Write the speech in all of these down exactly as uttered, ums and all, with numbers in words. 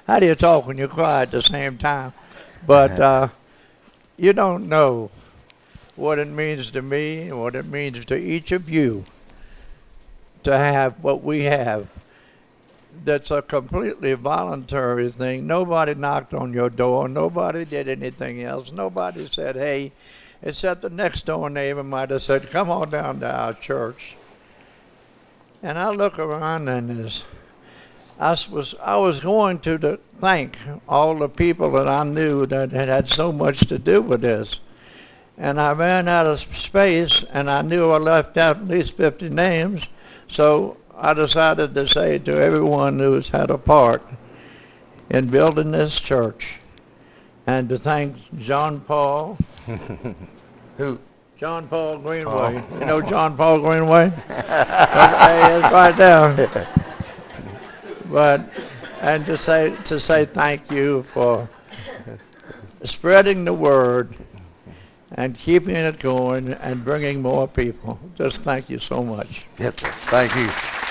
how do you talk when you cry at the same time? But uh, you don't know what it means to me and what it means to each of you to have what we have. That's a completely voluntary thing. Nobody knocked on your door. Nobody did anything else. Nobody said, hey, except the next door neighbor might have said, come on down to our church. And I look around and there's I was I was going to the, thank all the people that I knew that had had so much to do with this, and I ran out of space, and I knew I left out at least fifty names, so I decided to say to everyone who's had a part in building this church, and to thank John Paul. Who? John Paul Greenway. Oh. You know John Paul Greenway? Hey, it's right there. But and to say to say thank you for spreading the word and keeping it going and bringing more people. Just thank you so much. Yes, sir. Thank you.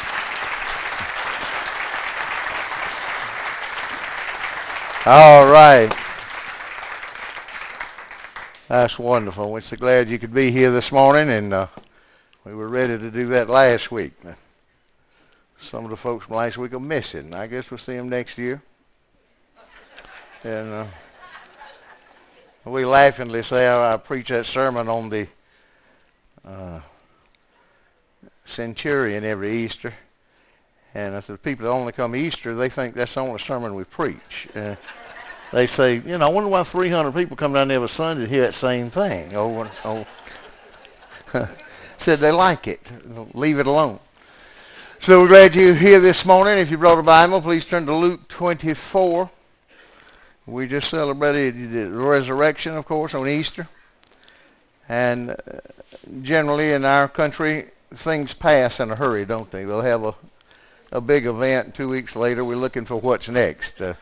All right. That's wonderful. We're so glad you could be here this morning, and uh, we were ready to do that last week. Some of the folks from last week are missing. I guess we'll see them next year. And uh, we laughingly say I, I preach that sermon on the uh, centurion every Easter. And I said, people that only come Easter, they think that's the only sermon we preach. Uh, they say, you know, I wonder why three hundred people come down there every Sunday to hear that same thing over and over. Said they like it. Leave it alone. So we're glad you're here this morning. If you brought a Bible, please turn to Luke twenty-four. We just celebrated the resurrection, of course, on Easter. And generally in our country, things pass in a hurry, don't they? We'll have a, a big event. Two weeks later, we're looking for what's next. Uh,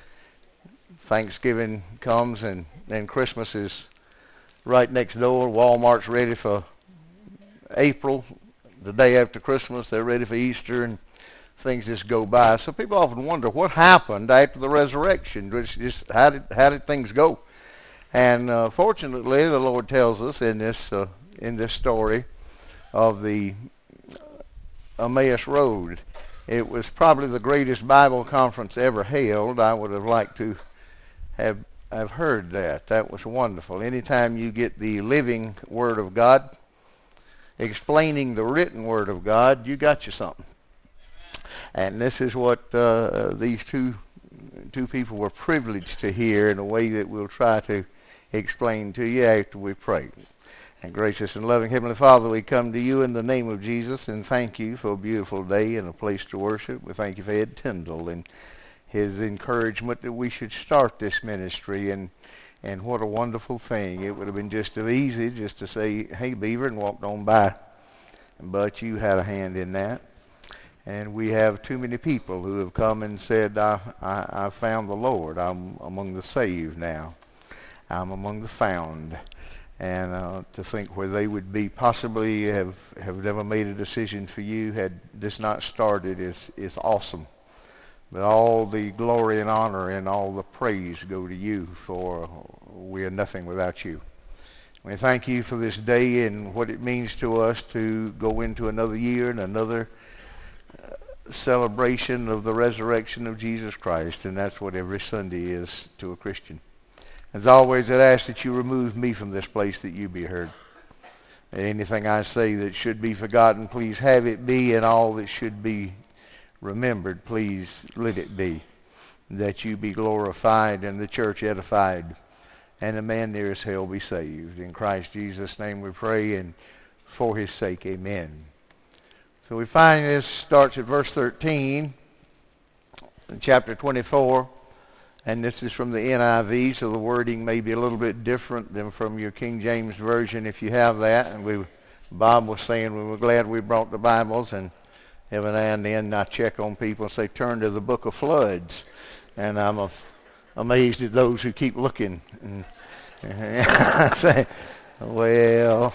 Thanksgiving comes, and then Christmas is right next door. Walmart's ready for April. The day after Christmas, they're ready for Easter, and things just go by. So people often wonder what happened after the resurrection. Just, just how did how did things go? And uh, fortunately, the Lord tells us in this uh, in this story of the Emmaus Road. It was probably the greatest Bible conference ever held. I would have liked to have have heard that. That was wonderful. Anytime you get the living Word of God explaining the written Word of God, you got you something. And this is what uh, these two two people were privileged to hear in a way that we'll try to explain to you after we pray. And gracious and loving Heavenly Father, we come to you in the name of Jesus and thank you for a beautiful day and a place to worship. We thank you for Ed Tyndall and his encouragement that we should start this ministry, and And what a wonderful thing. It would have been just as easy just to say, hey, Beaver, and walked on by. But you had a hand in that. And we have too many people who have come and said, I, I, I found the Lord. I'm among the saved now. I'm among the found. And uh, to think where they would be possibly have, have never made a decision for you had this not started is, is awesome. But all the glory and honor and all the praise go to you, for we are nothing without you. We thank you for this day and what it means to us to go into another year and another uh, celebration of the resurrection of Jesus Christ, and that's what every Sunday is to a Christian. As always, I'd ask that you remove me from this place that you be heard. Anything I say that should be forgotten, please have it be, and all that should be remembered, please let it be, that you be glorified and the church edified and the man nearest hell be saved. In Christ Jesus' name we pray, and for his sake, amen. So we find this starts at verse thirteen in chapter twenty-four, and this is from the N I V, so the wording may be a little bit different than from your King James Version if you have that. And we, Bob was saying we were glad we brought the Bibles, and every now and then I check on people and say, turn to the book of floods. And I'm uh, amazed at those who keep looking. And, and I say, well.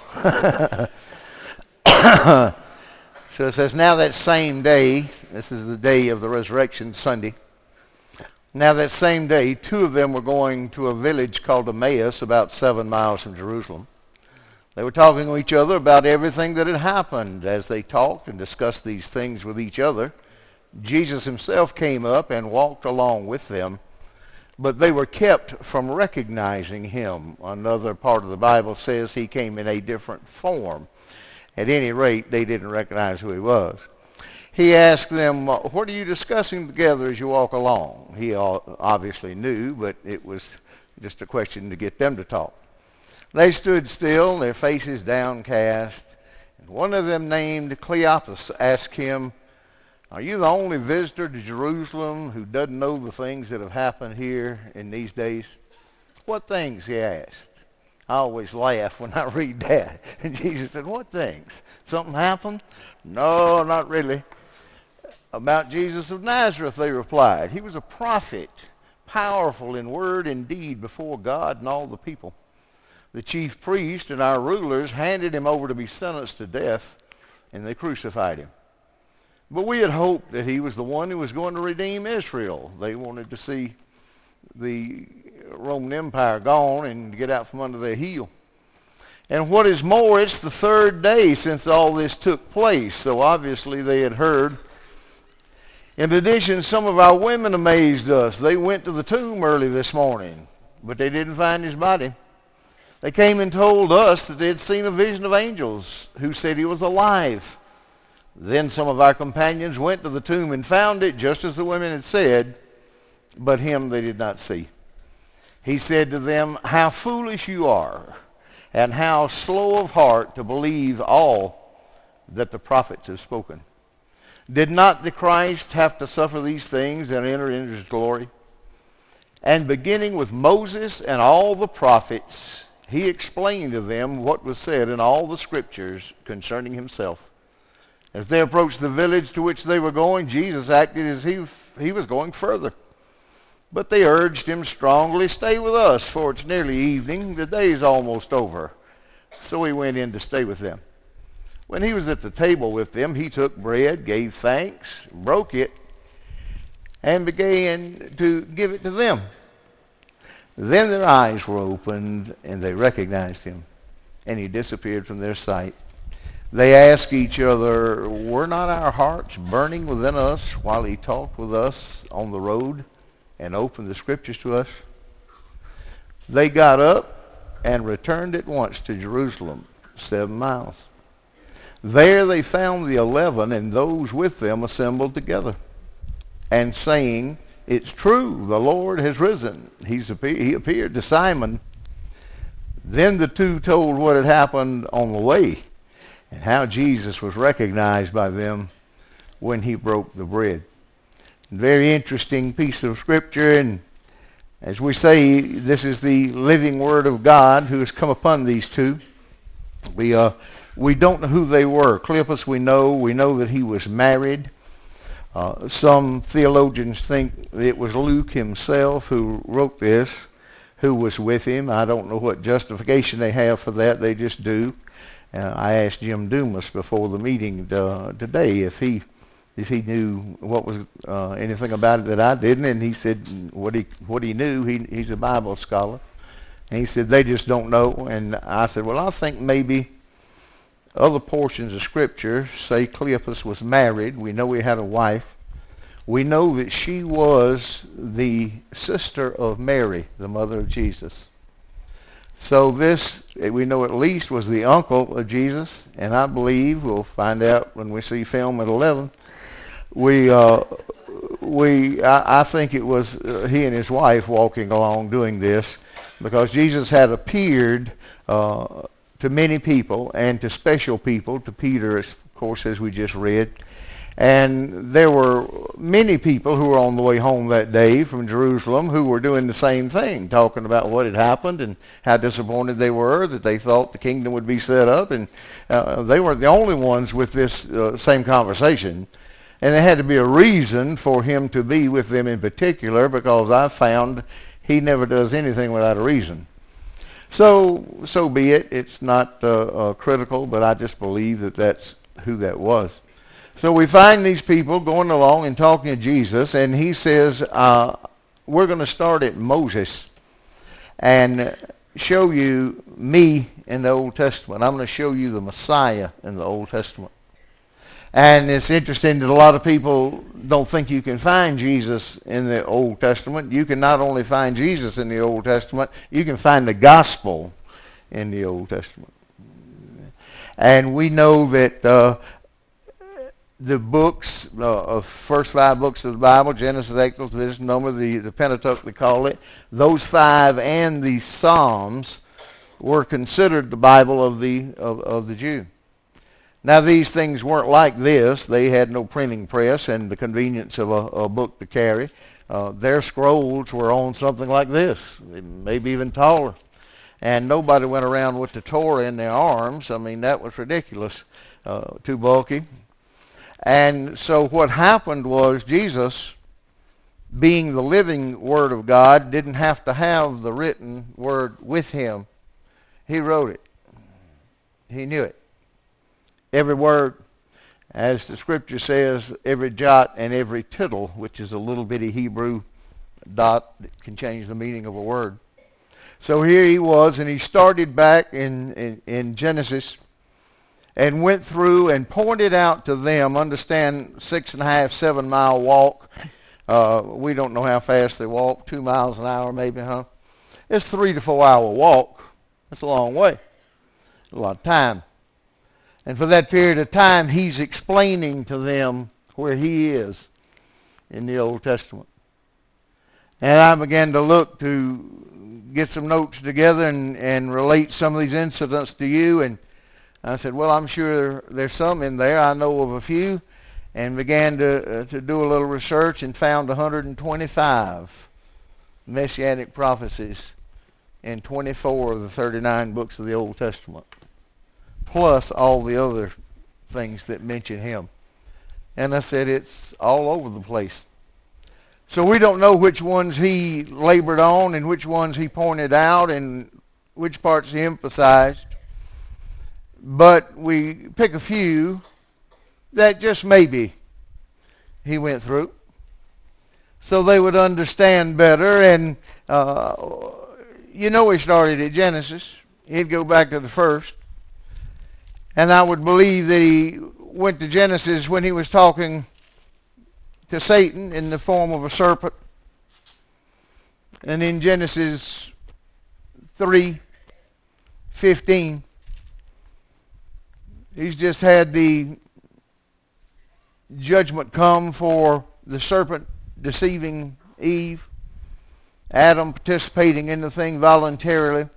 So it says, now that same day, this is the day of the resurrection, Sunday, Now that same day, two of them were going to a village called Emmaus, about seven miles from Jerusalem. They were talking to each other about everything that had happened. As they talked and discussed these things with each other, Jesus himself came up and walked along with them, but they were kept from recognizing him. Another part of the Bible says he came in a different form. At any rate, they didn't recognize who he was. He asked them, "What are you discussing together as you walk along?" He obviously knew, but it was just a question to get them to talk. They stood still, their faces downcast. And one of them, named Cleopas, asked him, "Are you the only visitor to Jerusalem who doesn't know the things that have happened here in these days?" "What things?" he asked. I always laugh when I read that. And Jesus said, "What things? Something happened?" "No, not really." "About Jesus of Nazareth," they replied. "He was a prophet, powerful in word and deed before God and all the people. The chief priest and our rulers handed him over to be sentenced to death, and they crucified him. But we had hoped that he was the one who was going to redeem Israel." They wanted to see the Roman Empire gone and get out from under their heel. "And what is more, it's the third day since all this took place." So obviously they had heard. "In addition, some of our women amazed us. They went to the tomb early this morning, but they didn't find his body. They came and told us that they had seen a vision of angels who said he was alive. Then some of our companions went to the tomb and found it just as the women had said, but him they did not see." He said to them, "How foolish you are, and how slow of heart to believe all that the prophets have spoken. Did not the Christ have to suffer these things and enter into his glory? And beginning with Moses and all the prophets, he explained to them what was said in all the scriptures concerning himself. As they approached the village to which they were going, Jesus acted as if he was going further. But they urged him strongly, "Stay with us, for it's nearly evening. The day is almost over." So he went in to stay with them. When he was at the table with them, he took bread, gave thanks, broke it, and began to give it to them. Then their eyes were opened, and they recognized him, and he disappeared from their sight. They asked each other, "Were not our hearts burning within us while he talked with us on the road and opened the scriptures to us?" They got up and returned at once to Jerusalem, seven miles. There they found the eleven and those with them assembled together, and saying, "It's true, the Lord has risen. He's appear- he appeared to Simon." Then the two told what had happened on the way, and how Jesus was recognized by them when he broke the bread. Very interesting piece of scripture, and as we say, this is the living word of God who has come upon these two. We uh, we don't know who they were. Cleopas we know. We know that he was married. Uh, some theologians think it was Luke himself who wrote this, who was with him. I don't know what justification they have for that. They just do. Uh, I asked Jim Dumas before the meeting uh, today if he if he knew what was uh, anything about it that I didn't, and he said what he what he knew. He he's a Bible scholar, and he said they just don't know. And I said, well, I think maybe other portions of Scripture say Cleopas was married. We know he had a wife. We know that she was the sister of Mary, the mother of Jesus. So this, we know at least, was the uncle of Jesus, and I believe, we'll find out when we see film at eleven, we, uh, we, I, I think it was uh, he and his wife walking along doing this, because Jesus had appeared uh, to many people and to special people, to Peter, of course, as we just read. And there were many people who were on the way home that day from Jerusalem who were doing the same thing, talking about what had happened and how disappointed they were that they thought the kingdom would be set up. And uh, they weren't the only ones with this uh, same conversation. And there had to be a reason for him to be with them in particular, because I found he never does anything without a reason. So, so be it. It's not uh, uh, critical, but I just believe that that's who that was. So we find these people going along and talking to Jesus, and he says, uh, we're going to start at Moses and show you me in the Old Testament. I'm going to show you the Messiah in the Old Testament. And it's interesting that a lot of people don't think you can find Jesus in the Old Testament. You can not only find Jesus in the Old Testament, you can find the gospel in the Old Testament. And we know that uh, the books, uh, of first five books of the Bible, Genesis, Exodus, Leviticus, Numbers, the, the Pentateuch they call it, those five and the Psalms were considered the Bible of the of, of the Jew. Now these things weren't like this. They had no printing press and the convenience of a, a book to carry. Uh, their scrolls were on something like this, maybe even taller. And nobody went around with the Torah in their arms. I mean, that was ridiculous, uh, too bulky. And so what happened was Jesus, being the living Word of God, didn't have to have the written Word with him. He wrote it. He knew it. Every word, as the Scripture says, every jot and every tittle, which is a little bitty Hebrew dot that can change the meaning of a word. So here he was, and he started back in, in, in Genesis and went through and pointed out to them, understand, six and a half, seven mile walk. Uh, we don't know how fast they walk, two miles an hour maybe, huh? It's three to four hour walk. That's a long way. A lot of time. And for that period of time, he's explaining to them where he is in the Old Testament. And I began to look to get some notes together and, and relate some of these incidents to you. And I said, well, I'm sure there's some in there. I know of a few. And began to, uh, to do a little research and found one hundred twenty-five messianic prophecies in twenty-four of the thirty-nine books of the Old Testament, plus all the other things that mention him. And I said, it's all over the place. So we don't know which ones he labored on and which ones he pointed out and which parts he emphasized. But we pick a few that just maybe he went through so they would understand better. And uh, you know, he started at Genesis. He'd go back to the first. And I would believe that he went to Genesis when he was talking to Satan in the form of a serpent. And in Genesis three fifteen, he's just had the judgment come for the serpent deceiving Eve, Adam participating in the thing voluntarily.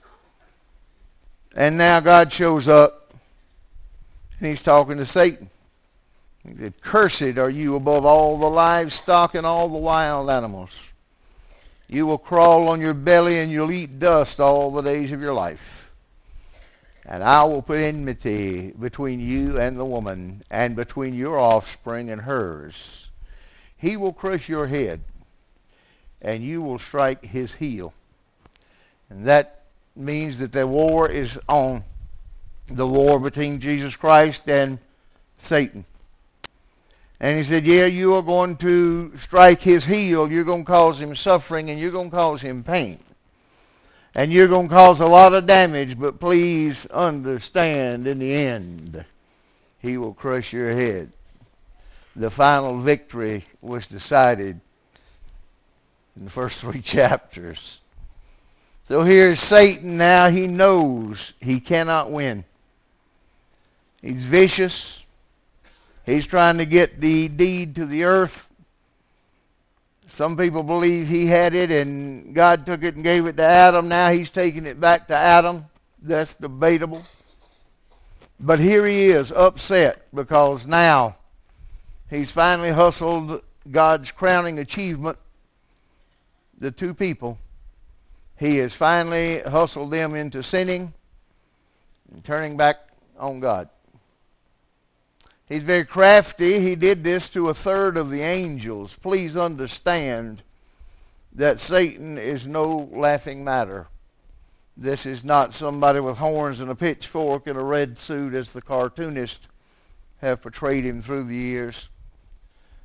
And now God shows up and he's talking to Satan. He said, cursed are you above all the livestock and all the wild animals. You will crawl on your belly and you'll eat dust all the days of your life. And I will put enmity between you and the woman, and between your offspring and hers. He will crush your head, and you will strike his heel. And that means that the war is on. The war between Jesus Christ and Satan. And he said, yeah, you are going to strike his heel. You're going to cause him suffering, and you're going to cause him pain. And you're going to cause a lot of damage, but please understand, in the end, he will crush your head. The final victory was decided in the first three chapters. So here's Satan now. He knows he cannot win. He's vicious. He's trying to get the deed to the earth. Some people believe he had it and God took it and gave it to Adam. Now he's taking it back to Adam. That's debatable. But here he is, upset, because now he's finally hustled God's crowning achievement, the two people. He has finally hustled them into sinning and turning back on God. He's very crafty. He did this to a third of the angels. Please understand that Satan is no laughing matter. This is not somebody with horns and a pitchfork and a red suit as the cartoonists have portrayed him through the years.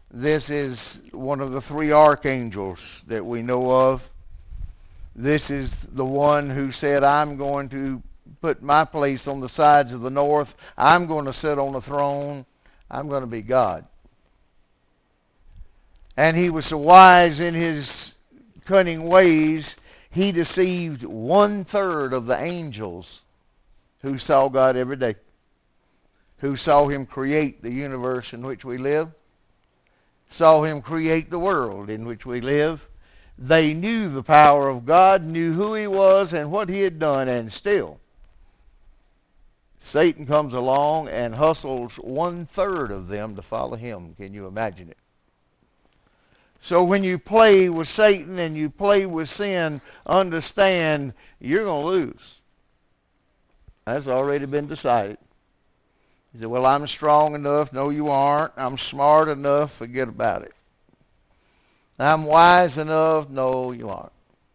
This is one of the three archangels that we know of. This is the one who said, I'm going to put my place on the sides of the north. I'm going to sit on the throne. I'm going to be God. And he was so wise in his cunning ways, he deceived one-third of the angels who saw God every day, who saw him create the universe in which we live, saw him create the world in which we live. They knew the power of God, knew who he was and what he had done, and still Satan comes along and hustles one-third of them to follow him. Can you imagine it? So when you play with Satan and you play with sin, understand you're going to lose. That's already been decided. You say, well, I'm strong enough. No, you aren't. I'm smart enough. Forget about it. I'm wise enough. No, you aren't.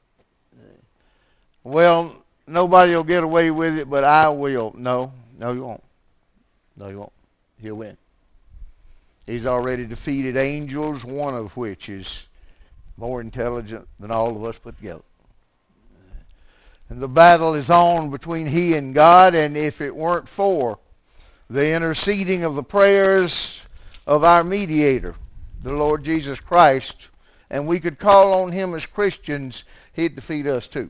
Well, nobody will get away with it, but I will. No, no, you won't. No, you won't. He'll win. He's already defeated angels, one of which is more intelligent than all of us put together. And the battle is on between he and God, and if it weren't for the interceding of the prayers of our mediator, the Lord Jesus Christ, and we could call on him as Christians, he'd defeat us too.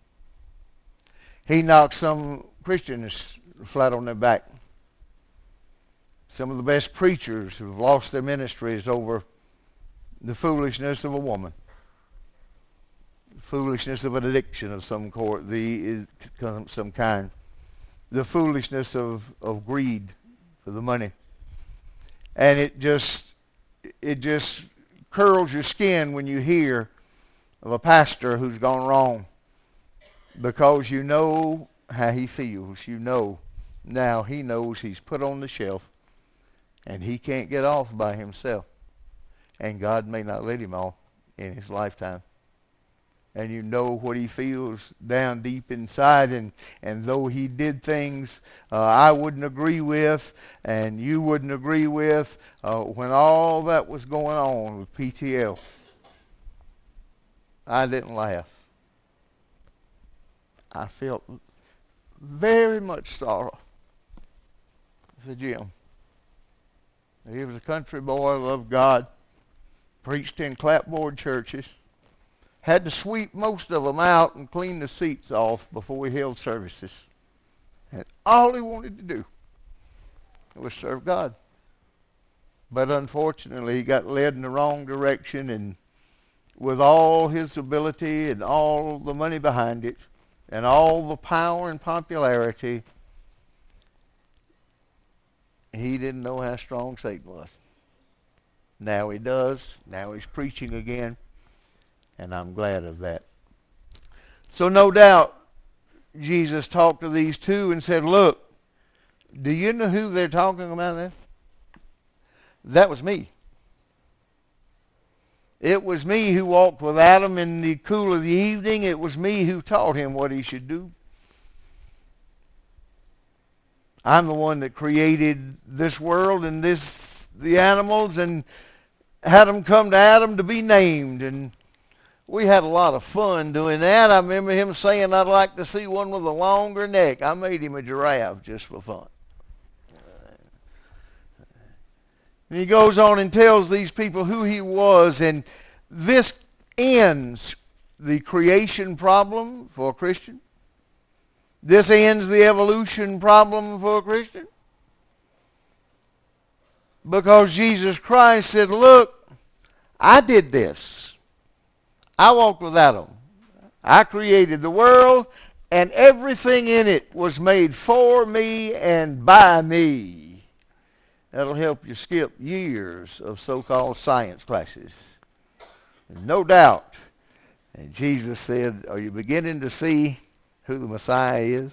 He knocked some Christians flat on their back. Some of the best preachers who have lost their ministries over the foolishness of a woman, the foolishness of an addiction of some sort, the some kind, the foolishness of, of greed for the money, and it just it just curls your skin when you hear of a pastor who's gone wrong, because you know how he feels. You know now he knows he's put on the shelf. And he can't get off by himself. And God may not let him off in his lifetime. And you know what he feels down deep inside. And, and though he did things uh, I wouldn't agree with and you wouldn't agree with, uh, when all that was going on with P T L, I didn't laugh. I felt very much sorrow for Jim. He was a country boy, loved God, preached in clapboard churches, had to sweep most of them out and clean the seats off before we held services. And all he wanted to do was serve God. But unfortunately, he got led in the wrong direction, and with all his ability and all the money behind it and all the power and popularity, he didn't know how strong Satan was. Now he does. Now he's preaching again. And I'm glad of that. So no doubt, Jesus talked to these two and said, look, do you know who they're talking about there? That was me. It was me who walked with Adam in the cool of the evening. It was me who taught him what he should do. I'm the one that created this world and this the animals and had them come to Adam to be named. And we had a lot of fun doing that. I remember him saying, I'd like to see one with a longer neck. I made him a giraffe just for fun. And he goes on and tells these people who he was, and this ends the creation problem for a Christian. This ends the evolution problem for a Christian. Because Jesus Christ said, look, I did this. I walked with Adam. I created the world, and everything in it was made for me and by me. That'll help you skip years of so-called science classes. No doubt. And Jesus said, are you beginning to see who the Messiah is?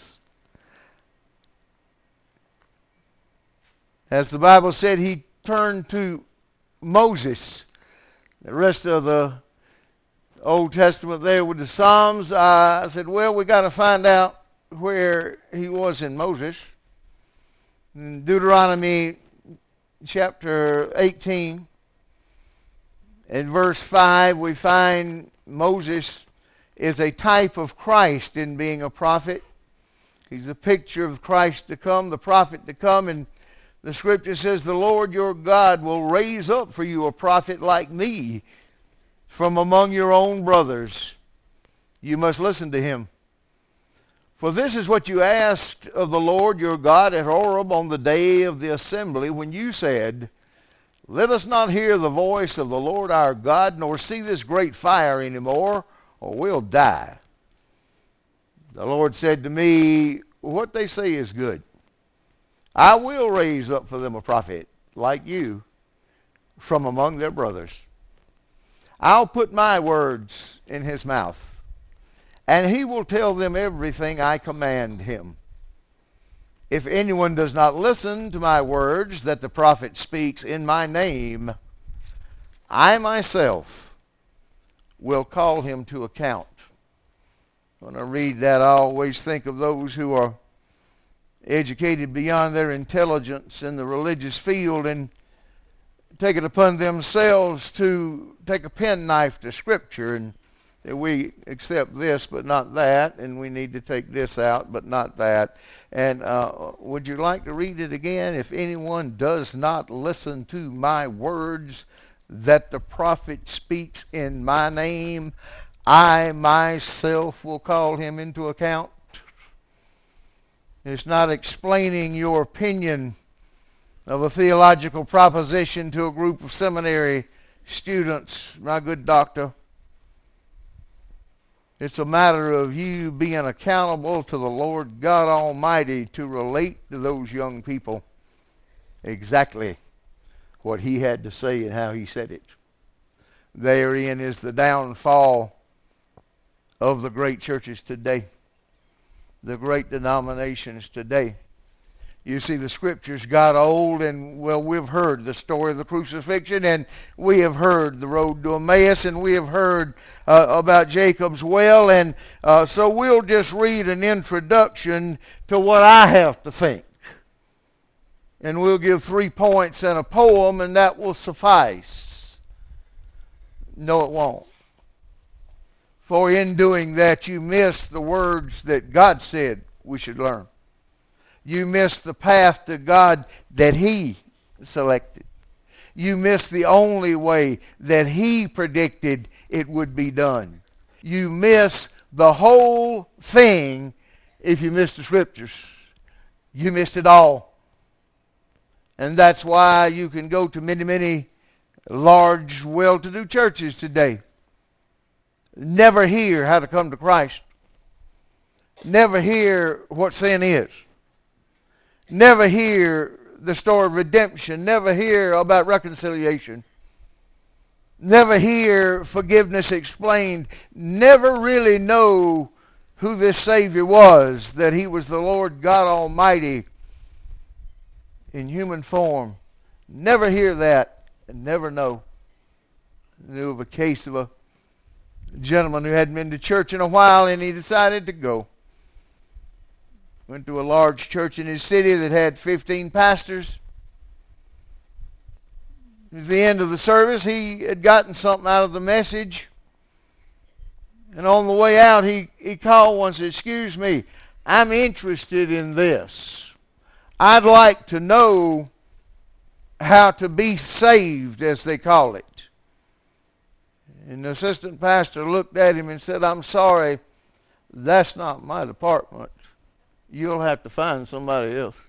As the Bible said, he turned to Moses. The rest of the Old Testament there with the Psalms, uh, I said, well, we got to find out where he was in Moses. In Deuteronomy chapter eighteen, In verse five, we find Moses is a type of Christ in being a prophet. He's a picture of Christ to come, the prophet to come, and the scripture says, the Lord your God will raise up for you a prophet like me from among your own brothers. You must listen to him. For this is what you asked of the Lord your God at Horeb on the day of the assembly, when you said, let us not hear the voice of the Lord our God, nor see this great fire anymore, or we'll die. The Lord said to me, what they say is good. I will raise up for them a prophet like you from among their brothers. I'll put my words in his mouth, and he will tell them everything I command him. If anyone does not listen to my words that the prophet speaks in my name, I myself will call him to account. When I read that, I always think of those who are educated beyond their intelligence in the religious field and take it upon themselves to take a penknife to Scripture and we accept this but not that, and we need to take this out but not that. And uh, would you like to read it again? If anyone does not listen to my words that the prophet speaks in my name, I myself will call him into account. It's not explaining your opinion of a theological proposition to a group of seminary students, my good doctor. It's a matter of you being accountable to the Lord God Almighty to relate to those young people exactly what he had to say and how he said it. Therein is the downfall of the great churches today, the great denominations today. You see, the scriptures got old, and, well, we've heard the story of the crucifixion, and we have heard the road to Emmaus, and we have heard uh, about Jacob's well, and uh, so we'll just read an introduction to what I have to think. And we'll give three points and a poem, and that will suffice. No, it won't. For in doing that, you miss the words that God said we should learn. You miss the path to God that he selected. You miss the only way that he predicted it would be done. You miss the whole thing if you miss the scriptures. You missed it all. And that's why you can go to many, many large, well-to-do churches today. Never hear how to come to Christ. Never hear what sin is. Never hear the story of redemption. Never hear about reconciliation. Never hear forgiveness explained. Never really know who this Savior was, that he was the Lord God Almighty in human form. Never hear that and never know. I knew of a case of a gentleman who hadn't been to church in a while, and he decided to go. Went to a large church in his city that had fifteen pastors. At the end of the service, he had gotten something out of the message. And on the way out, he, he called one and said, excuse me, I'm interested in this. I'd like to know how to be saved, as they call it. And the assistant pastor looked at him and said, I'm sorry, that's not my department. You'll have to find somebody else.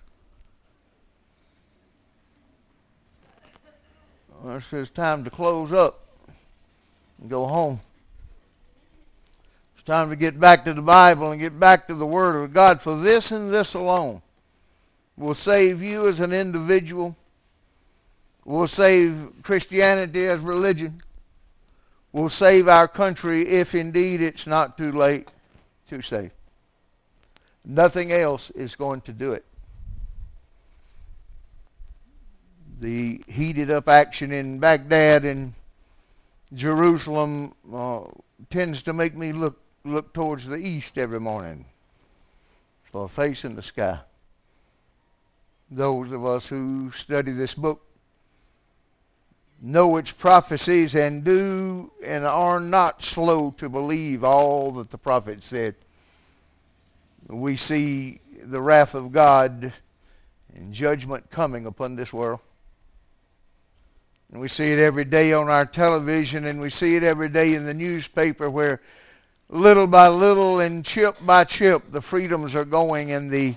Well, it's just time to close up and go home. It's time to get back to the Bible and get back to the Word of God, for this and this alone will save you as an individual, will save Christianity as religion, will save our country if indeed it's not too late to save. Nothing else is going to do it. The heated up action in Baghdad and Jerusalem uh, tends to make me look look towards the east every morning, so facing the sky. Those of us who study this book know its prophecies, and do and are not slow to believe all that the prophet said. We see the wrath of God and judgment coming upon this world. And we see it every day on our television, and we see it every day in the newspaper, where little by little and chip by chip the freedoms are going, and the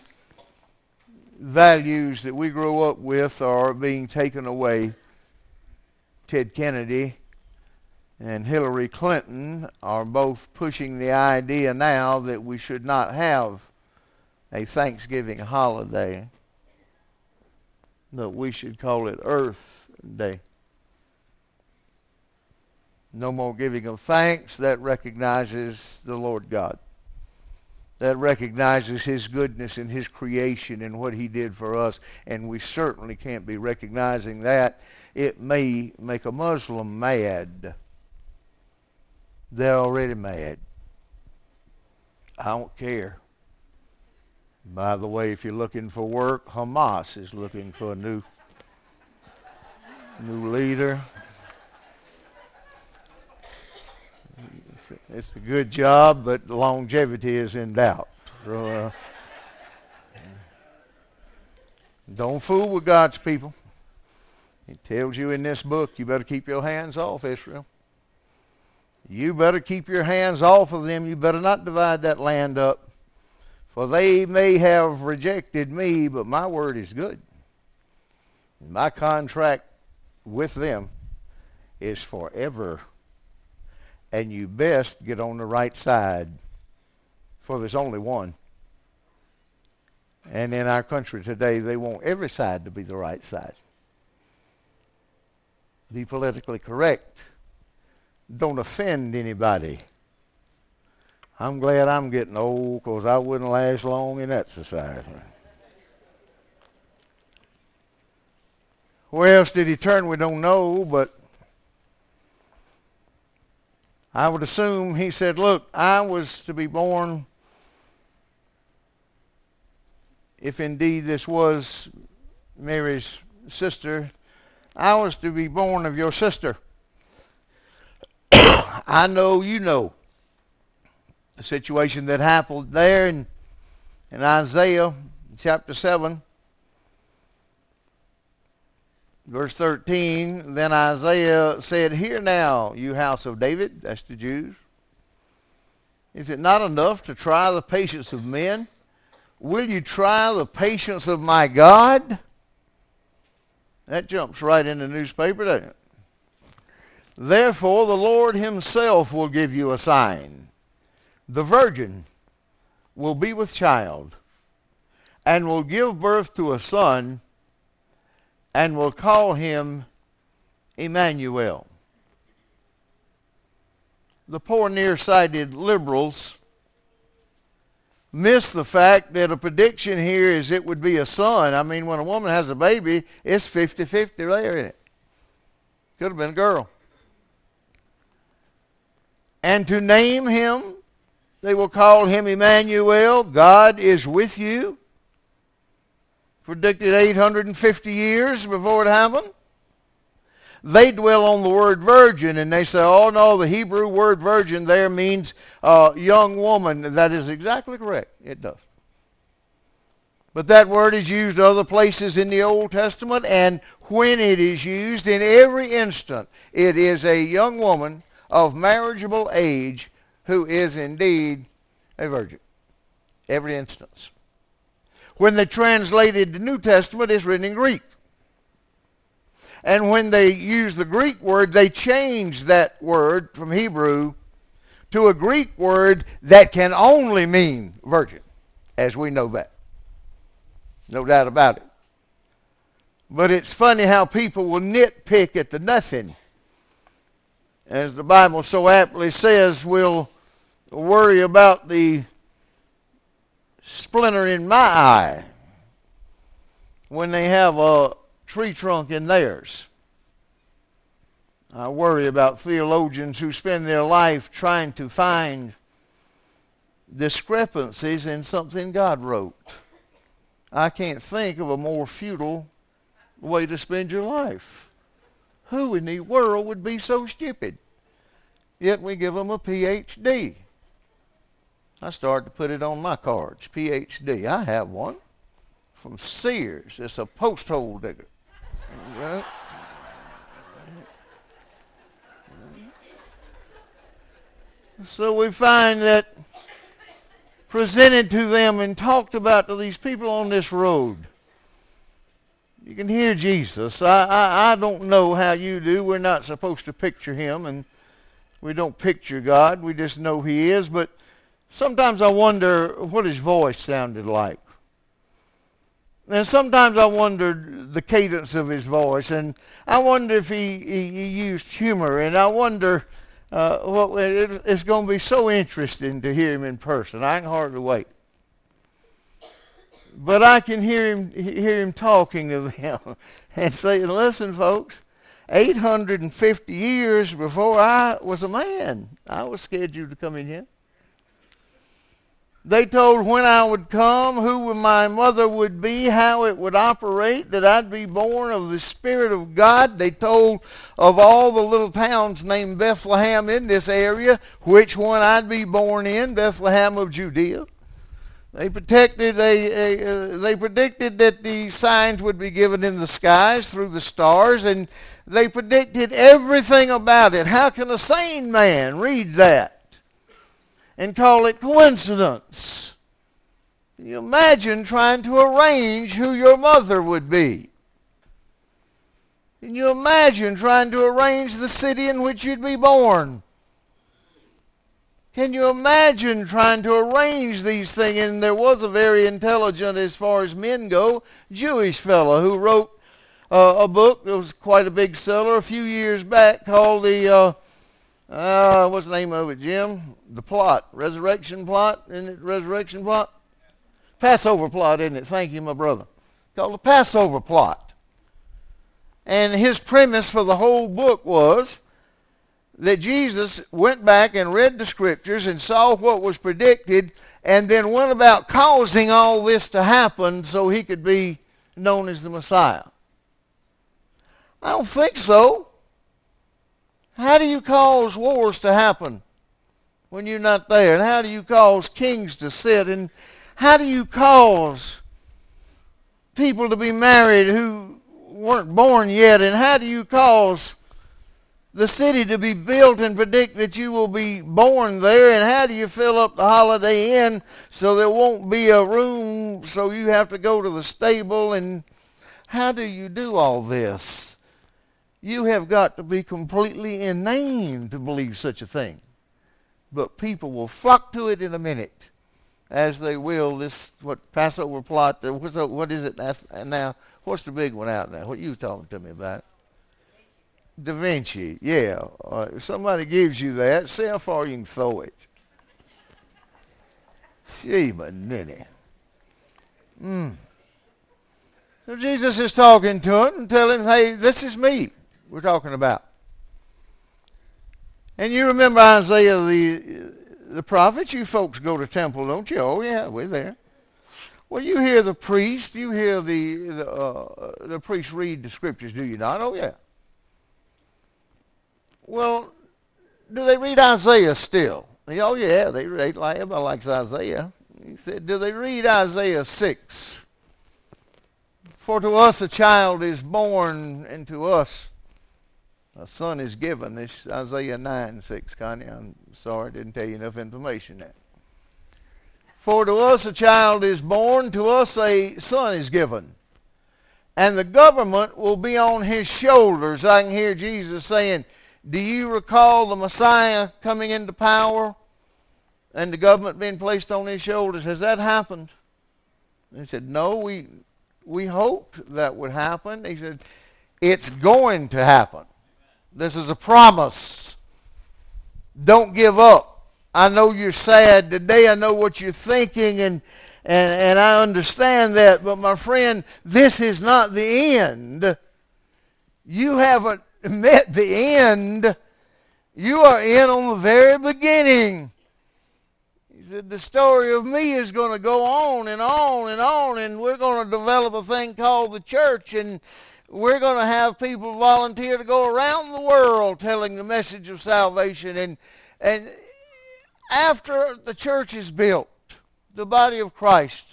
values that we grew up with are being taken away. Ted Kennedy and Hillary Clinton are both pushing the idea now that we should not have a Thanksgiving holiday, that we should call it Earth Day. No more giving of thanks. That recognizes the Lord God. That recognizes His goodness and His creation and what He did for us. And we certainly can't be recognizing that. It may make a Muslim mad. They're already mad. I don't care. By the way, if you're looking for work, Hamas is looking for a new, new leader. It's a good job, but longevity is in doubt. So, uh, don't fool with God's people. It tells you in this book, you better keep your hands off Israel. You better keep your hands off of them. You better not divide that land up. For they may have rejected me, but my word is good. My contract with them is forever. And you best get on the right side, for there's only one. And in our country today, they want every side to be the right side. Be politically correct. Don't offend anybody. I'm glad I'm getting old, because I wouldn't last long in that society. Where else did he turn? We don't know, but I would assume he said, look, I was to be born, if indeed this was Mary's sister, I was to be born of your sister. I know you know the situation that happened there in, in Isaiah chapter seven. Verse thirteen, then Isaiah said, hear now, you house of David, that's the Jews. Is it not enough to try the patience of men? Will you try the patience of my God? That jumps right in the newspaper, doesn't it? Therefore, the Lord himself will give you a sign. The virgin will be with child and will give birth to a son, and will call him Emmanuel. The poor nearsighted liberals miss the fact that a prediction here is it would be a son. I mean, when a woman has a baby, it's fifty-fifty there, isn't it? Could have been a girl. And to name him, they will call him Emmanuel. God is with you. Predicted eight hundred fifty years before it happened. They dwell on the word virgin, and they say, oh no, the Hebrew word virgin there means uh, young woman. That is exactly correct. It does. But that word is used other places in the Old Testament, and when it is used, in every instant, it is a young woman of marriageable age who is indeed a virgin. Every instance. When they translated the New Testament, it's written in Greek. And when they use the Greek word, they change that word from Hebrew to a Greek word that can only mean virgin, as we know that. No doubt about it. But it's funny how people will nitpick at the nothing. As the Bible so aptly says, we'll worry about the splinter in my eye when they have a tree trunk in theirs. I worry about theologians who spend their life trying to find discrepancies in something God wrote. I can't think of a more futile way to spend your life. Who in the world would be so stupid? Yet we give them a P H D. I started to put it on my cards, P H D. I have one from Sears. It's a post hole digger. Right? So we find that presented to them and talked about to these people on this road. You can hear Jesus. I, I, I don't know how you do. We're not supposed to picture him, and we don't picture God. We just know he is. But sometimes I wonder what his voice sounded like. And sometimes I wondered the cadence of his voice. And I wonder if he, he, he used humor. And I wonder, uh, what it, it's going to be so interesting to hear him in person. I can hardly wait. But I can hear him hear him talking to them and saying, listen, folks, eight hundred fifty years before I was a man, I was scheduled to come in here. They told when I would come, who my mother would be, how it would operate, that I'd be born of the Spirit of God. They told of all the little towns named Bethlehem in this area, which one I'd be born in, Bethlehem of Judea. They protected a, a, uh, they predicted that the signs would be given in the skies through the stars, and they predicted everything about it. How can a sane man read that and call it coincidence? Can you imagine trying to arrange who your mother would be? Can you imagine trying to arrange the city in which you'd be born? Can you imagine trying to arrange these things? And there was a very intelligent, as far as men go, Jewish fellow who wrote uh, a book that was quite a big seller a few years back called the, uh, uh, what's the name of it, Jim? The Plot. Resurrection Plot? Isn't it Resurrection Plot? Passover Plot, isn't it? Thank you, my brother. Called the Passover Plot. And his premise for the whole book was that Jesus went back and read the scriptures and saw what was predicted and then went about causing all this to happen so he could be known as the Messiah. I don't think so. How do you cause wars to happen when you're not there? And how do you cause kings to sit? And how do you cause people to be married who weren't born yet? And how do you cause the city to be built and predict that you will be born there? And how do you fill up the Holiday Inn so there won't be a room so you have to go to the stable? And how do you do all this? You have got to be completely inane to believe such a thing. But people will flock to it in a minute, as they will this, what, Passover Plot, what's the, what is it now? What's the big one out now? What you talking to me about? Da Vinci, yeah. Uh, if somebody gives you that, see how far you can throw it. Gee, my ninny. Mm. So Jesus is talking to him and telling him, hey, this is me we're talking about. And you remember Isaiah the, the prophet? You folks go to temple, don't you? Oh, yeah, we're there. Well, you hear the priest, you hear the, the, uh, the priest read the scriptures, do you not? Oh, yeah. Well, do they read Isaiah still? Oh, yeah, they read, like, everybody likes Isaiah. He said, do they read Isaiah six? For to us a child is born, and to us a son is given. It's Isaiah nine six, Connie. I'm sorry, I didn't tell you enough information there. For to us a child is born, to us a son is given. And the government will be on his shoulders. I can hear Jesus saying, do you recall the Messiah coming into power and the government being placed on his shoulders? Has that happened? And he said, no, we, we hoped that would happen. He said, it's going to happen. This is a promise. Don't give up. I know you're sad today. I know what you're thinking, and, and, and I understand that. But my friend, this is not the end. You haven't met the end. You are in on the very beginning. He said, the story of me is going to go on and on and on, and we're going to develop a thing called the church, and we're going to have people volunteer to go around the world telling the message of salvation. And, and after the church is built, the body of Christ,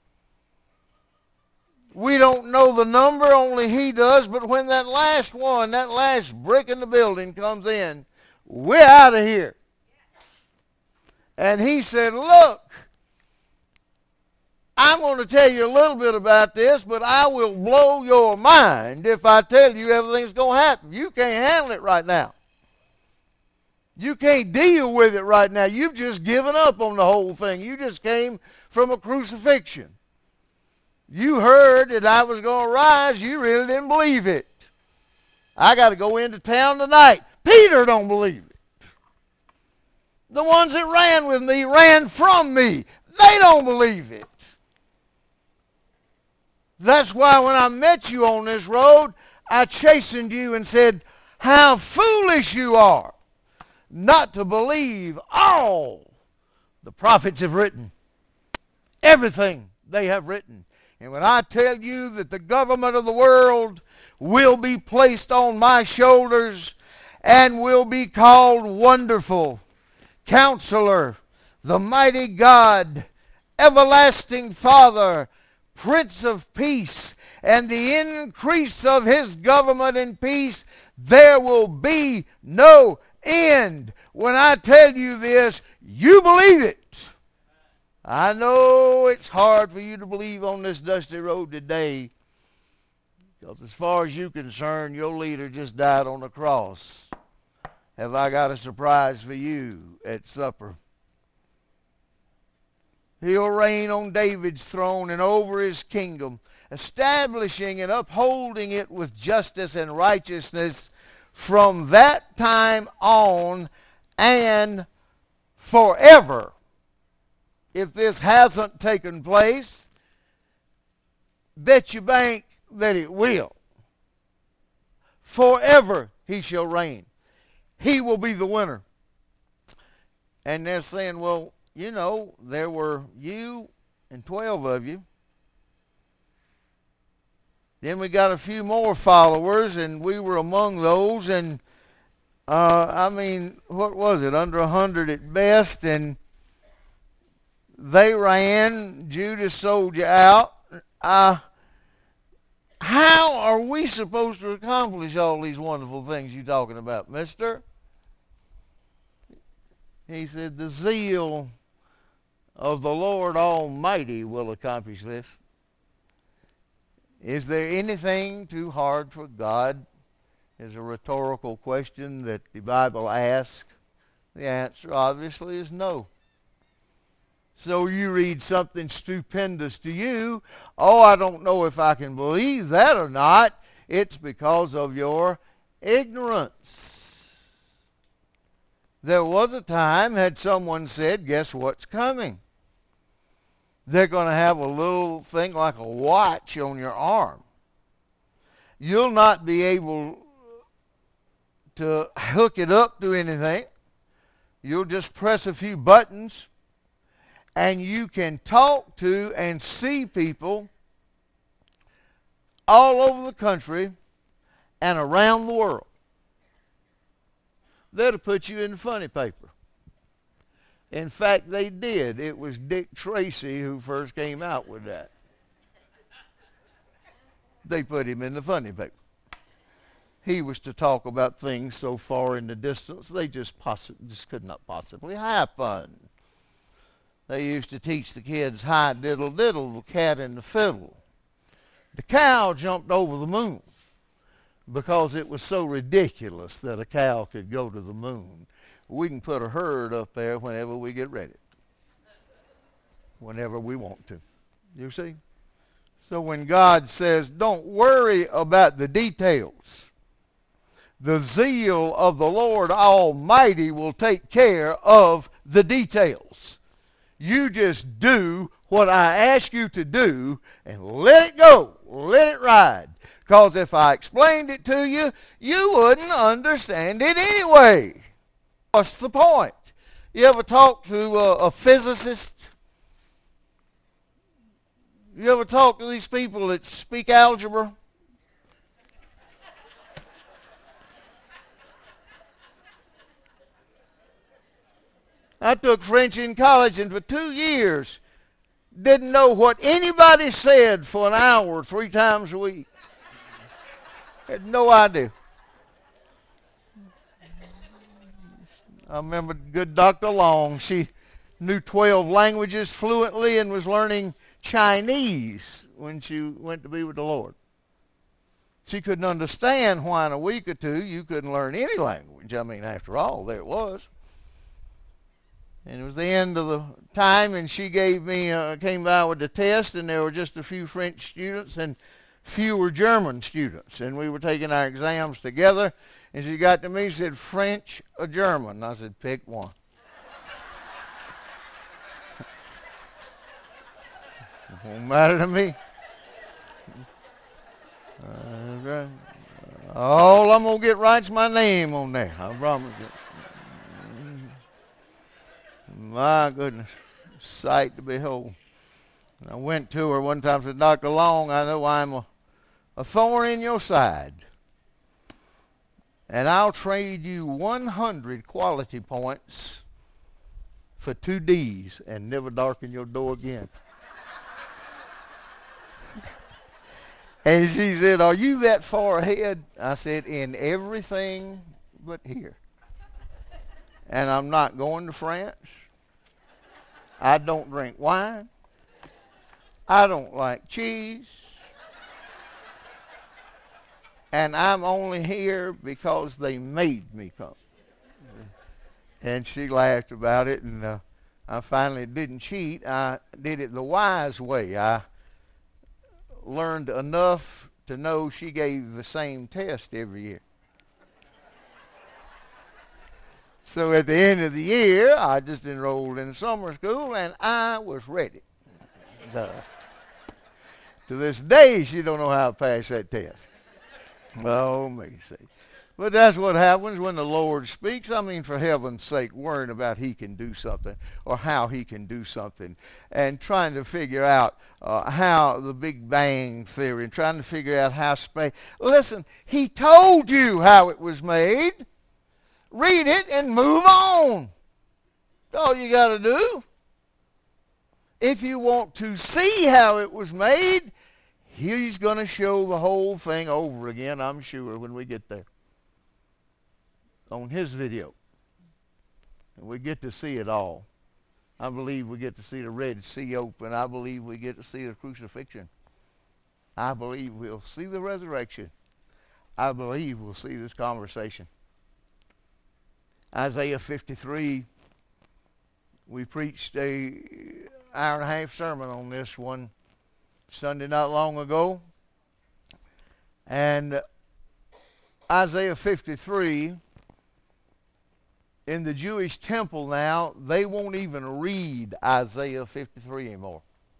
we don't know the number, only he does, but when that last one, that last brick in the building comes in, we're out of here. And he said, look, I'm going to tell you a little bit about this, but I will blow your mind if I tell you everything's going to happen. You can't handle it right now. You can't deal with it right now. You've just given up on the whole thing. You just came from a crucifixion. You heard that I was going to rise. You really didn't believe it. I got to go into town tonight. Peter don't believe it. The ones that ran with me ran from me. They don't believe it. That's why when I met you on this road, I chastened you and said, how foolish you are not to believe all the prophets have written. Everything they have written. And when I tell you that the government of the world will be placed on my shoulders and will be called Wonderful, Counselor, the Mighty God, Everlasting Father, Prince of Peace, and the increase of his government and peace, there will be no end. When I tell you this, you believe it. I know it's hard for you to believe on this dusty road today, because as far as you're concerned, your leader just died on the cross. Have I got a surprise for you at supper? He'll reign on David's throne and over his kingdom, establishing and upholding it with justice and righteousness from that time on and forever. If this hasn't taken place, bet your bank that it will. Forever he shall reign. He will be the winner. And they're saying, well, you know, there were you and twelve of you. Then we got a few more followers, and we were among those. And, uh, I mean, what was it, under a hundred at best. And they ran. Judas sold you out. Uh, how are we supposed to accomplish all these wonderful things you're talking about, mister? He said, the zeal of the Lord Almighty will accomplish this. Is there anything too hard for God? Is a rhetorical question that the Bible asks. The answer obviously is no. So you read something stupendous to you. Oh, I don't know if I can believe that or not. It's because of your ignorance. There was a time, had someone said, guess what's coming? They're going to have a little thing like a watch on your arm. You'll not be able to hook it up to anything. You'll just press a few buttons, and you can talk to and see people all over the country and around the world. That'll put you in the funny paper. In fact, they did. It was Dick Tracy who first came out with that. They put him in the funny paper. He was to talk about things so far in the distance, they just, possi- just could not possibly happen. They used to teach the kids, hi diddle diddle, the cat and the fiddle. The cow jumped over the moon because it was so ridiculous that a cow could go to the moon. We can put a herd up there whenever we get ready, whenever we want to. You see? So when God says, don't worry about the details, the zeal of the Lord Almighty will take care of the details. You just do what I ask you to do and let it go. Let it ride. Because if I explained it to you, you wouldn't understand it anyway. What's the point? You ever talk to a, a physicist? You ever talk to these people that speak algebra? I took French in college, and for two years, didn't know what anybody said for an hour three times a week. Had no idea. I remember good Doctor Long. She knew twelve languages fluently and was learning Chinese when she went to be with the Lord. She couldn't understand why in a week or two you couldn't learn any language. I mean, after all, there it was. And it was the end of the time, and she gave me, uh, came by with the test, and there were just a few French students and fewer German students. And we were taking our exams together, and she got to me and said, French or German? I said, pick one. It won't matter to me. Uh, all I'm going to get right's my name on there. I promise you. My goodness. Sight to behold. And I went to her one time and said, Doctor Long, I know I'm a, a thorn in your side. And I'll trade you one hundred quality points for two D's and never darken your door again. And she said, are you that far ahead? I said, in everything but here. And I'm not going to France. I don't drink wine. I don't like cheese. And I'm only here because they made me come. And she laughed about it, and uh, I finally didn't cheat. I did it the wise way. I learned enough to know she gave the same test every year. So at the end of the year, I just enrolled in summer school, and I was ready. So, to this day, she don't know how to pass that test. Oh, me see. But that's what happens when the Lord speaks. I mean, for heaven's sake, worrying about he can do something or how he can do something, and trying to figure out uh, how the Big Bang Theory, and trying to figure out how space. Listen, he told you how it was made. Read it and move on. That's all you got to do. If you want to see how it was made, he's going to show the whole thing over again, I'm sure, when we get there. On his video. And we get to see it all. I believe we get to see the Red Sea open. I believe we get to see the crucifixion. I believe we'll see the resurrection. I believe we'll see this conversation. Isaiah fifty-three, we preached a hour and a half sermon on this one Sunday not long ago. And Isaiah fifty-three, in the Jewish temple now, they won't even read Isaiah fifty-three anymore.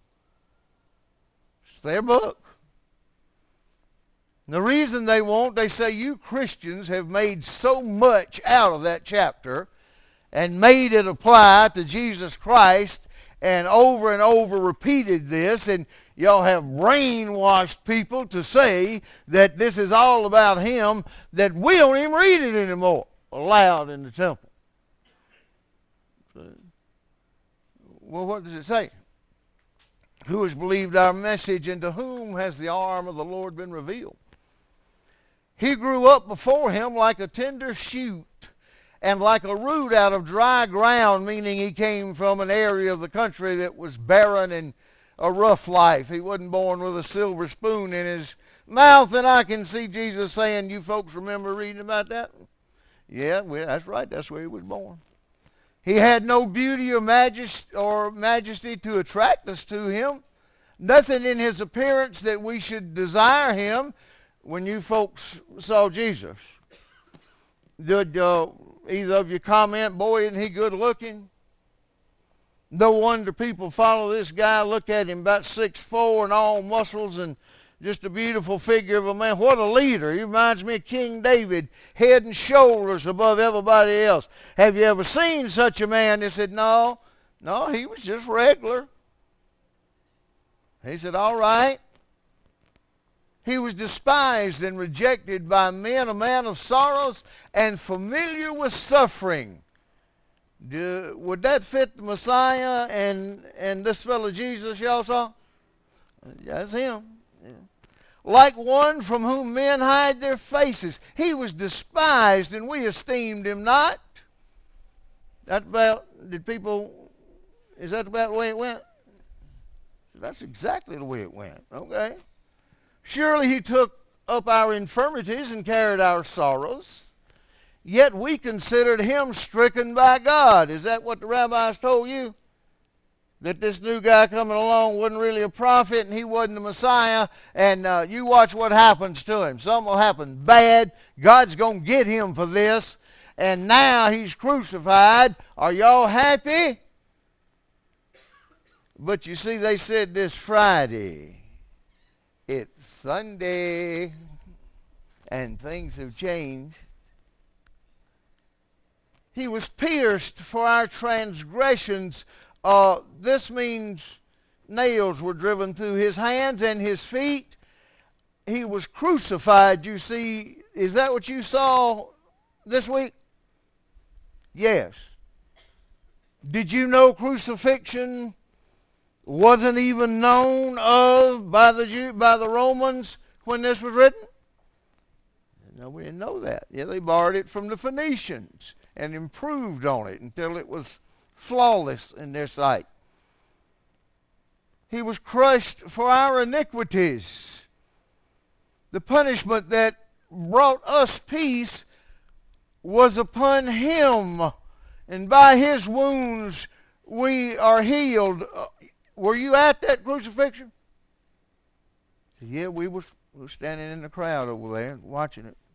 It's their book. And the reason they won't, they say you Christians have made so much out of that chapter and made it apply to Jesus Christ and over and over repeated this, and y'all have brainwashed people to say that this is all about him, that we don't even read it anymore aloud in the temple. Well, what does it say? Who has believed our message, and to whom has the arm of the Lord been revealed? He grew up before him like a tender shoot and like a root out of dry ground, meaning he came from an area of the country that was barren and a rough life. He wasn't born with a silver spoon in his mouth, and I can see Jesus saying, you folks remember reading about that? Yeah, well, that's right. That's where he was born. He had no beauty or majesty, or majesty to attract us to him. Nothing in his appearance that we should desire him. When you folks saw Jesus, did uh, either of you comment, boy, isn't he good looking? No wonder people follow this guy. Look at him, about six foot four and all muscles and just a beautiful figure of a man. What a leader. He reminds me of King David, head and shoulders above everybody else. Have you ever seen such a man? They said, no, no, he was just regular. He said, all right. He was despised and rejected by men, a man of sorrows and familiar with suffering. Do, would that fit the Messiah and, and this fellow Jesus y'all saw? That's him. Yeah. Like one from whom men hide their faces. He was despised and we esteemed him not. That about, did people, is that about the way it went? That's exactly the way it went. Okay. Surely he took up our infirmities and carried our sorrows. Yet we considered him stricken by God. Is that what the rabbis told you? That this new guy coming along wasn't really a prophet and he wasn't the Messiah, and uh, you watch what happens to him. Something will happen bad. God's going to get him for this, and now he's crucified. Are y'all happy? But you see, they said this Friday. It's Sunday, and things have changed. He was pierced for our transgressions. Uh, this means nails were driven through his hands and his feet. He was crucified, you see. Is that what you saw this week? Yes. Did you know crucifixion wasn't even known of by the Jew, by the Romans when this was written? No, we didn't know that. Yeah, they borrowed it from the Phoenicians and improved on it until it was flawless in their sight. He was crushed for our iniquities. The punishment that brought us peace was upon him, and by his wounds we are healed. Uh, were you at that crucifixion? Yeah, we were, we were standing in the crowd over there watching it.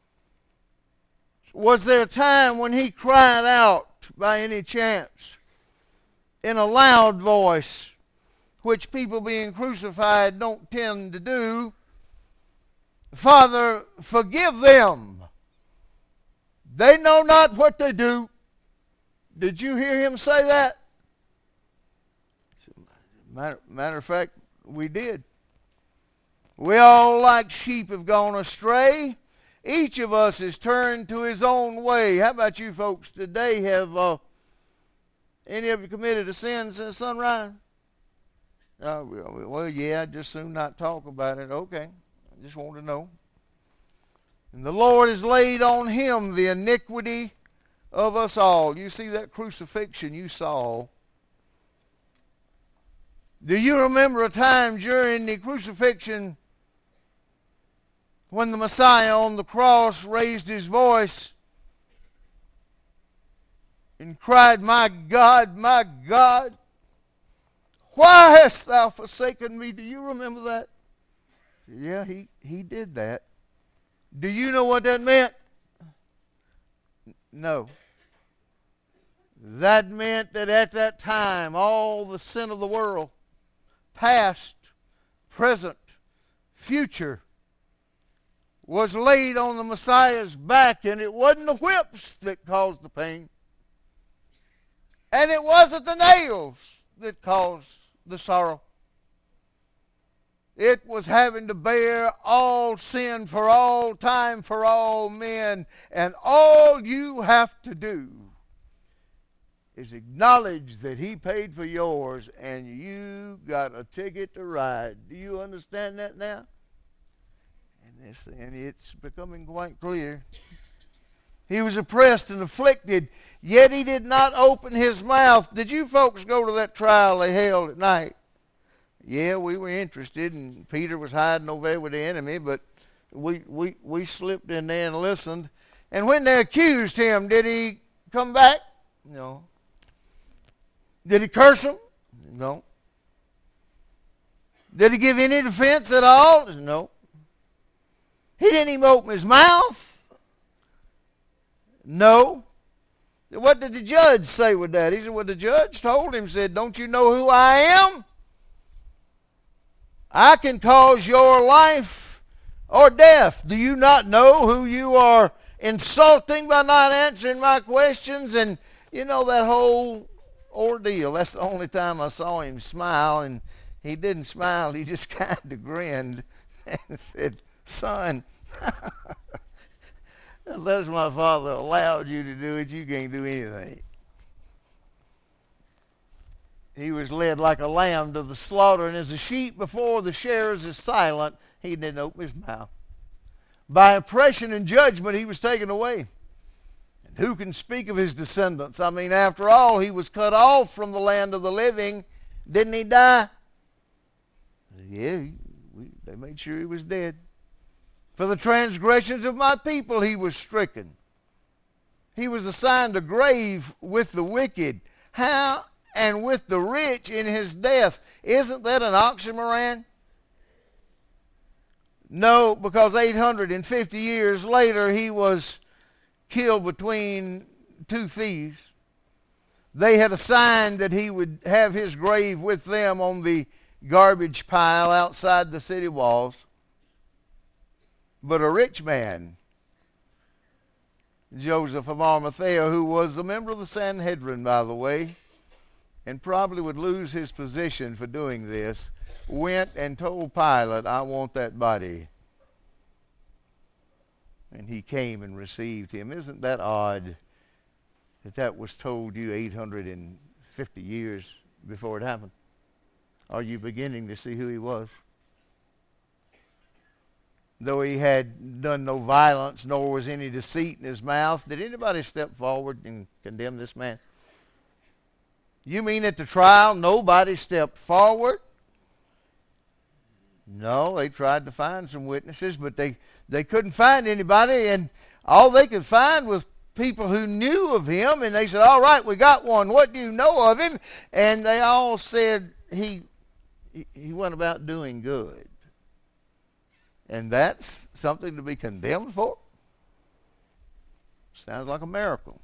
Was there a time when he cried out by any chance in a loud voice, which people being crucified don't tend to do, Father, forgive them. They know not what they do. Did you hear him say that? Matter, matter of fact, we did. We all like sheep have gone astray. Each of us has turned to his own way. How about you folks today? Have uh, any of you committed a sin since sunrise? Uh, well, yeah, I'd just soon not talk about it. Okay, I just want to know. And the Lord has laid on him the iniquity of us all. You see that crucifixion you saw. Do you remember a time during the crucifixion when the Messiah on the cross raised his voice and cried, "My God, my God, why hast thou forsaken me?" Do you remember that? Yeah, he, he did that. Do you know what that meant? No. That meant that at that time, all the sin of the world, past, present, future, was laid on the Messiah's back, and it wasn't the whips that caused the pain, and it wasn't the nails that caused the sorrow. It was having to bear all sin for all time for all men, and all you have to do is acknowledge that he paid for yours, and you got a ticket to ride. Do you understand that now? And it's, and it's becoming quite clear. He was oppressed and afflicted, yet he did not open his mouth. Did you folks go to that trial they held at night? Yeah, we were interested, and Peter was hiding over there with the enemy, but we, we, we slipped in there and listened. And when they accused him, did he come back? No. Did he curse them? No. Did he give any defense at all? No. He didn't even open his mouth? No. What did the judge say with that? He said, well, the judge told him, said, don't you know who I am? I can cause your life or death. Do you not know who you are insulting by not answering my questions? And you know that whole ordeal. That's the only time I saw him smile, and he didn't smile. He just kind of grinned and said, son, unless my father allowed you to do it, you can't do anything. he was led like a lamb to the slaughter, and as a sheep before the shearers is silent, he didn't open his mouth. By oppression and judgment he was taken away. And who can speak of his descendants? I mean, after all, he was cut off from the land of the living. Didn't he die? Yeah, he, we, they made sure he was dead. For the transgressions of my people he was stricken. He was assigned a grave with the wicked. How? And with the rich in his death. Isn't that an oxymoron? No, because eight hundred fifty years later he was killed between two thieves. They had assigned that he would have his grave with them on the garbage pile outside the city walls. But a rich man, Joseph of Arimathea, who was a member of the Sanhedrin, by the way, and probably would lose his position for doing this, went and told Pilate, I want that body. And he came and received him. Isn't that odd that that was told you eight hundred fifty years before it happened? Are you beginning to see who he was? Though he had done no violence, nor was any deceit in his mouth, did anybody step forward and condemn this man? You mean at the trial nobody stepped forward? No, they tried to find some witnesses, but they, they couldn't find anybody, and all they could find was people who knew of him, and they said, all right, we got one. What do you know of him? And they all said he, he went about doing good. And that's something to be condemned for? Sounds like a miracle.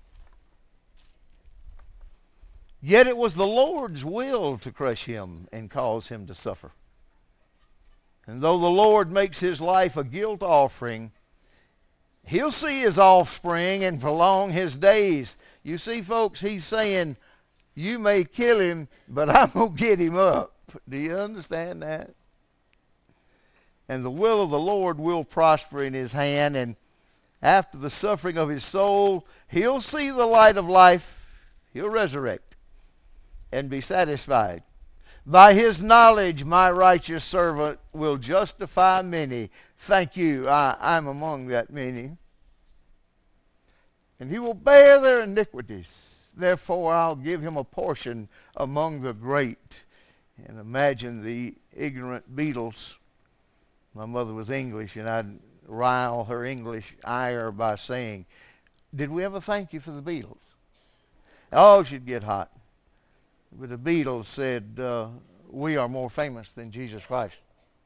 Yet it was the Lord's will to crush him and cause him to suffer. And though the Lord makes his life a guilt offering, he'll see his offspring and prolong his days. You see, folks, he's saying, you may kill him, but I'm going to get him up. Do you understand that? And the will of the Lord will prosper in his hand, and after the suffering of his soul, he'll see the light of life. He'll resurrect and be satisfied. By his knowledge, my righteous servant will justify many. Thank you, I, I'm among that many. And he will bear their iniquities. Therefore, I'll give him a portion among the great. And imagine the ignorant beetles. My mother was English, and I'd rile her English ire by saying, did we ever thank you for the Beatles? Oh, she'd get hot. But the Beatles said, uh, we are more famous than Jesus Christ.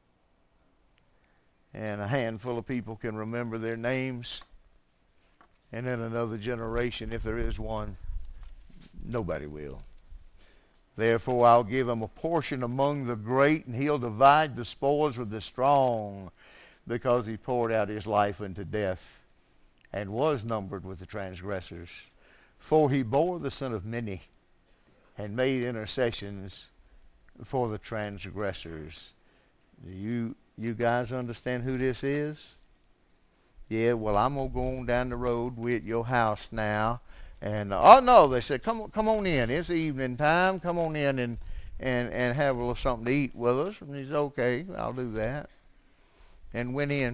And a handful of people can remember their names. And then another generation, if there is one, nobody will. Therefore, I'll give him a portion among the great, and he'll divide the spoils with the strong, because he poured out his life unto death and was numbered with the transgressors. For he bore the sin of many and made intercessions for the transgressors. Do you, you guys understand who this is? Yeah, well, I'm going to go on down the road. We're at your house now. And, uh, oh, no, they said, come, come on in. It's evening time. Come on in and, and, and have a little something to eat with us. And he said, okay, I'll do that. And went in.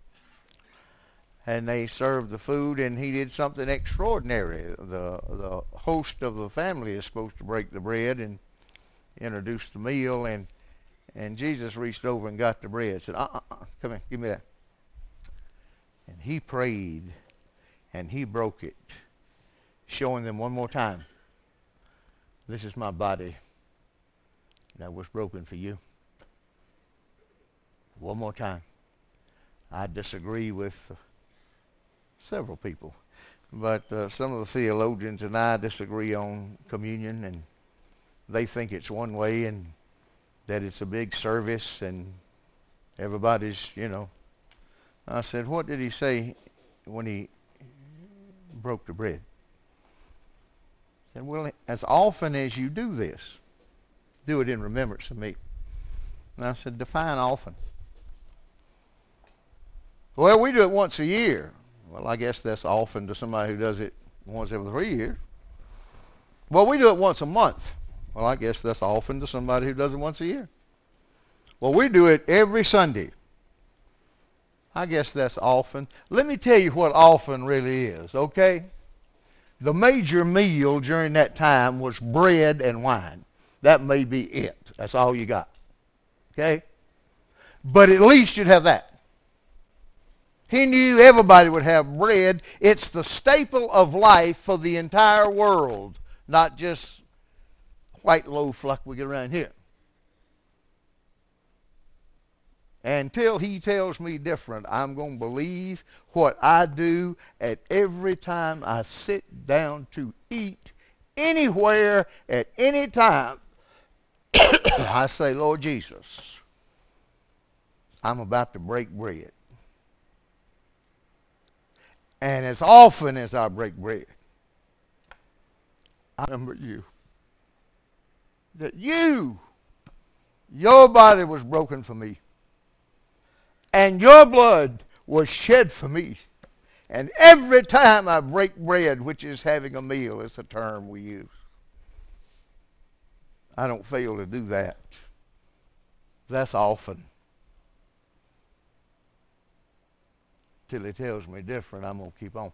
And they served the food, and he did something extraordinary. The, the host of the family is supposed to break the bread and introduce the meal. And, and Jesus reached over and got the bread. Said, uh-uh, come here, give me that. And he prayed, and he broke it, showing them one more time, this is my body that was broken for you. One more time. I disagree with uh, several people, but uh, some of the theologians and I disagree on communion, and they think it's one way and that it's a big service and everybody's, you know. I said, what did he say when he broke the bread? He said, well, as often as you do this, do it in remembrance of me. And I said, define often. Well, we do it once a year. Well, I guess that's often to somebody who does it once every three years. Well, we do it once a month. Well, I guess that's often to somebody who does it once a year. Well, we do it every Sunday. I guess that's often. Let me tell you what often really is, okay? The major meal during that time was bread and wine. That may be it. That's all you got, okay? But at least you'd have that. He knew everybody would have bread. It's the staple of life for the entire world, not just white loaf like we get around here. Until he tells me different, I'm going to believe what I do at every time I sit down to eat anywhere at any time. I say, Lord Jesus, I'm about to break bread. And as often as I break bread, I remember you. That you, your body was broken for me. And your blood was shed for me. And every time I break bread, which is having a meal, it's a term we use, I don't fail to do that. That's often. Till he tells me different, I'm going to keep on.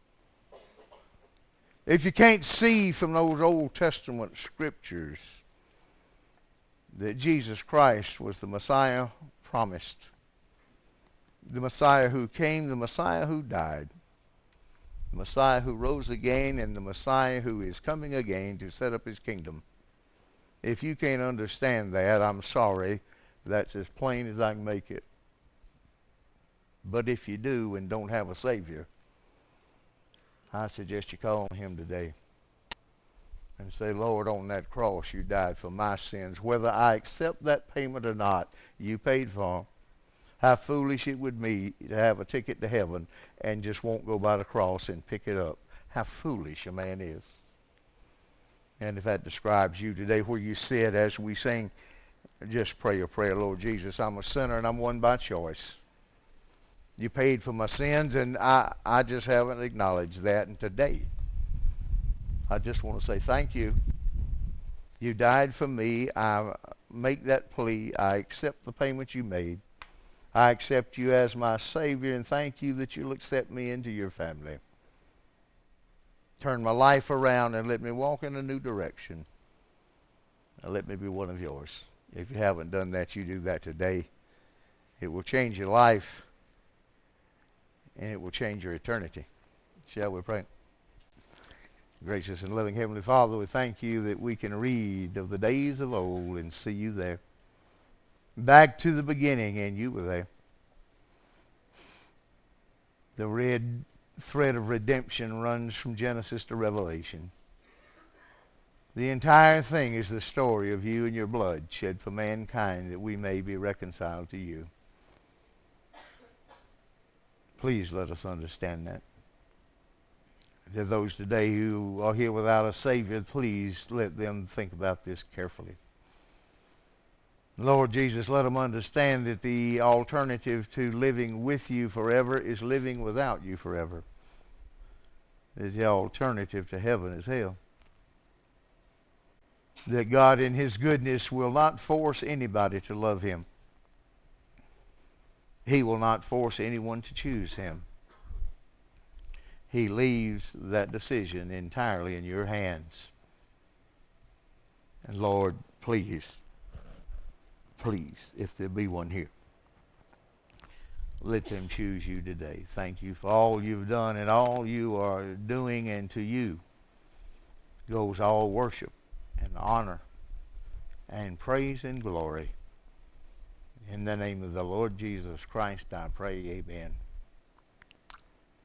If you can't see from those Old Testament scriptures that Jesus Christ was the Messiah promised, the Messiah who came, the Messiah who died, the Messiah who rose again, and the Messiah who is coming again to set up his kingdom. If you can't understand that, I'm sorry. That's as plain as I can make it. But if you do and don't have a Savior, I suggest you call on him today and say, Lord, on that cross you died for my sins. Whether I accept that payment or not, you paid for them. How foolish it would be to have a ticket to heaven and just won't go by the cross and pick it up. How foolish a man is. And if that describes you today where you sit as we sing, just pray a prayer, Lord Jesus, I'm a sinner and I'm one by choice. You paid for my sins and I, I just haven't acknowledged that. And today, I just want to say thank you. You died for me. I make that plea. I accept the payment you made. I accept you as my Savior, and thank you that you'll accept me into your family. Turn my life around and let me walk in a new direction. And let me be one of yours. If you haven't done that, you do that today. It will change your life, and it will change your eternity. Shall we pray? Gracious and loving Heavenly Father, we thank you that we can read of the days of old and see you there. Back to the beginning, and you were there. The red thread of redemption runs from Genesis to Revelation. The entire thing is the story of you and your blood shed for mankind that we may be reconciled to you. Please let us understand that. To those today who are here without a Savior, please let them think about this carefully. Lord Jesus, let them understand that the alternative to living with you forever is living without you forever. That the alternative to heaven is hell. That God in his goodness will not force anybody to love him. He will not force anyone to choose him. He leaves that decision entirely in your hands. And Lord, please, please, if there be one here, let them choose you today. Thank you for all you've done and all you are doing, and to you goes all worship and honor and praise and glory. In the name of the Lord Jesus Christ, I pray, amen.